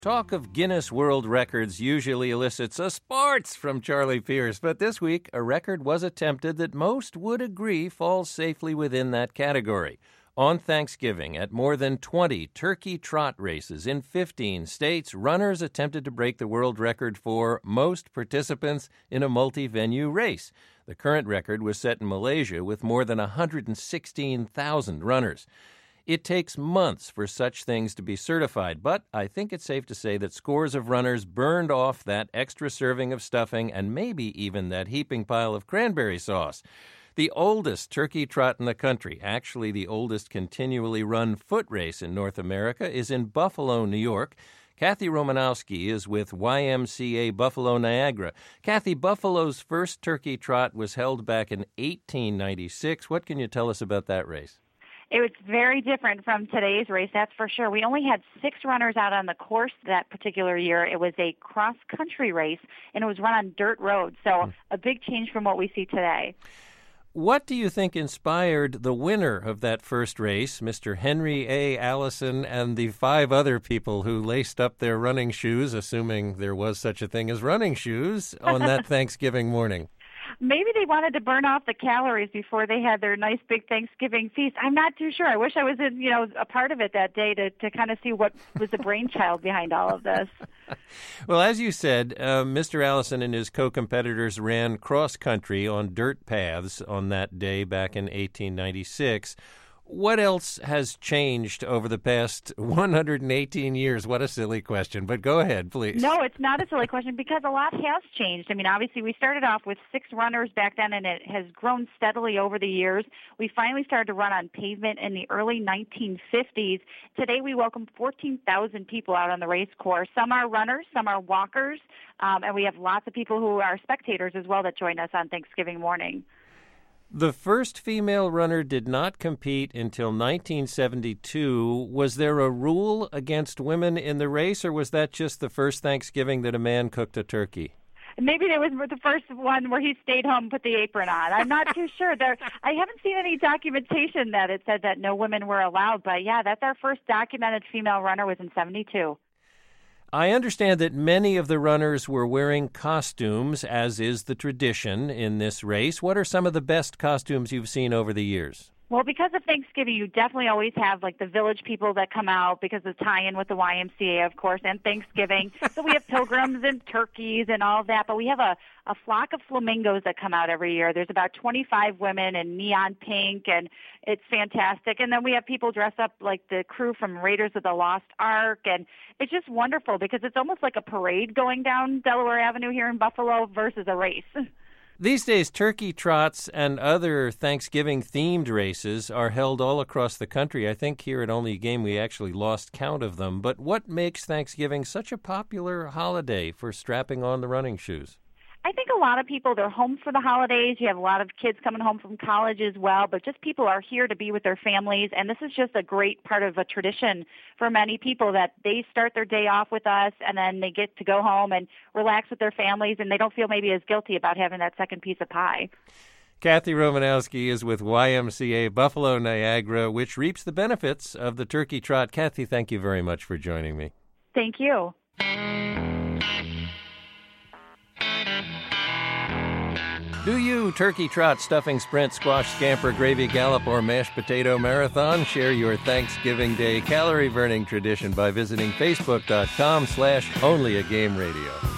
Talk of Guinness World Records usually elicits a sports from Charlie Pierce, but this week a record was attempted that most would agree falls safely within that category. On Thanksgiving, at more than 20 turkey trot races in 15 states, runners attempted to break the world record for most participants in a multi-venue race. The current record was set in Malaysia with more than 116,000 runners. It takes months for such things to be certified, but I think it's safe to say that scores of runners burned off that extra serving of stuffing and maybe even that heaping pile of cranberry sauce. The oldest turkey trot in the country, actually the oldest continually run foot race in North America, is in Buffalo, New York. Kathy Romanowski is with YMCA Buffalo Niagara. Kathy, Buffalo's first turkey trot was held back in 1896. What can you tell us about that race? It was very different from today's race, that's for sure. We only had 6 runners out on the course that particular year. It was a cross-country race, and it was run on dirt roads, so a big change from what we see today. What do you think inspired the winner of that first race, Mr. Henry A. Allison, and the 5 other people who laced up their running shoes, assuming there was such a thing as running shoes, on that Thanksgiving morning? Maybe they wanted to burn off the calories before they had their nice big Thanksgiving feast. I'm not too sure. I wish I was a part of it that day to kind of see what was the brainchild behind all of this. Well, as you said, Mr. Allison and his co-competitors ran cross-country on dirt paths on that day back in 1896. What else has changed over the past 118 years? What a silly question, but go ahead, please. No, it's not a silly question because a lot has changed. I mean, obviously, we started off with 6 runners back then, and it has grown steadily over the years. We finally started to run on pavement in the early 1950s. Today, we welcome 14,000 people out on the race course. Some are runners, some are walkers, and we have lots of people who are spectators as well that join us on Thanksgiving morning. The first female runner did not compete until 1972. Was there a rule against women in the race, or was that just the first Thanksgiving that a man cooked a turkey? Maybe it was the first one where he stayed home and put the apron on. I'm not too sure. I haven't seen any documentation that it said that no women were allowed, but yeah, that's our first documented female runner was in 72. I understand that many of the runners were wearing costumes, as is the tradition in this race. What are some of the best costumes you've seen over the years? Well, because of Thanksgiving, you definitely always have like the village people that come out because of tie-in with the YMCA, of course, and Thanksgiving. So we have pilgrims and turkeys and all of that, but we have a flock of flamingos that come out every year. There's about 25 women in neon pink, and it's fantastic. And then we have people dress up like the crew from Raiders of the Lost Ark, and it's just wonderful because it's almost like a parade going down Delaware Avenue here in Buffalo versus a race. These days, turkey trots and other Thanksgiving-themed races are held all across the country. I think here at Only a Game we actually lost count of them. But what makes Thanksgiving such a popular holiday for strapping on the running shoes? I think a lot of people, they're home for the holidays. You have a lot of kids coming home from college as well, but just people are here to be with their families. And this is just a great part of a tradition for many people that they start their day off with us and then they get to go home and relax with their families and they don't feel maybe as guilty about having that second piece of pie. Kathy Romanowski is with YMCA Buffalo Niagara, which reaps the benefits of the turkey trot. Kathy, thank you very much for joining me. Thank you. Do you turkey trot, stuffing sprint, squash, scamper, gravy gallop, or mashed potato marathon? Share your Thanksgiving Day calorie burning tradition by visiting facebook.com/onlyagameradio.